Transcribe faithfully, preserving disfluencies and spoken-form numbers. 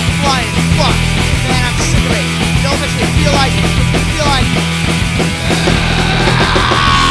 flying. Fuck. Man, I'm sick of it. You know what makes me feel like? Makes me feel like...